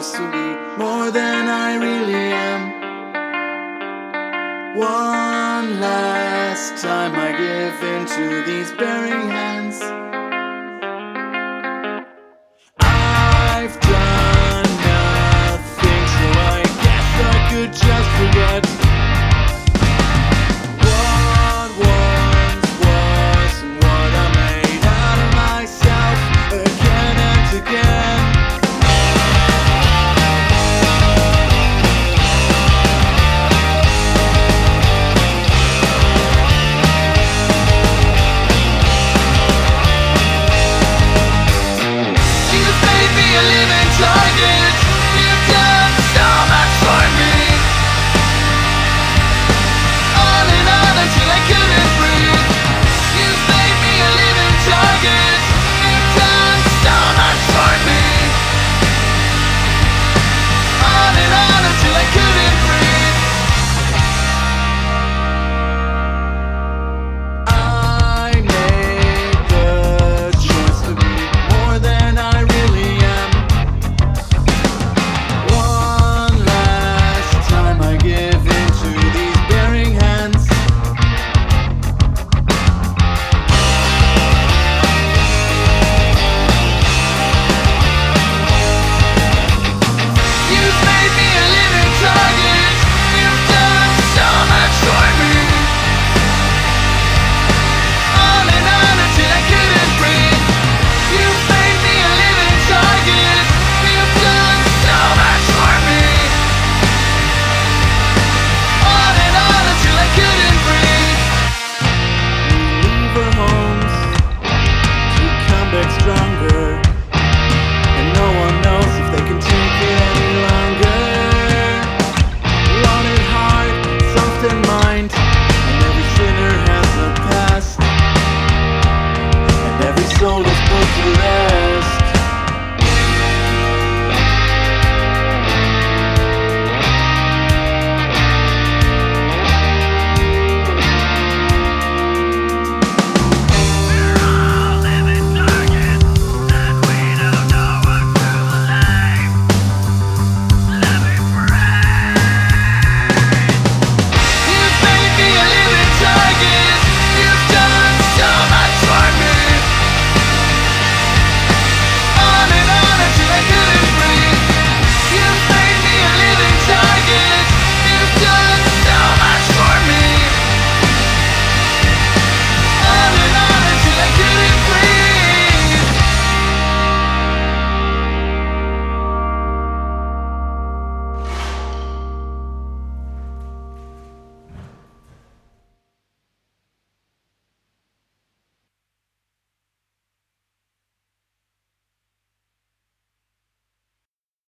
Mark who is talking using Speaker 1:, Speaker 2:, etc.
Speaker 1: supposed to be more than I really am. One last time I give into these bearing hands. I've done nothing, so I guess I could just forget what once was and what I made out of myself again and again.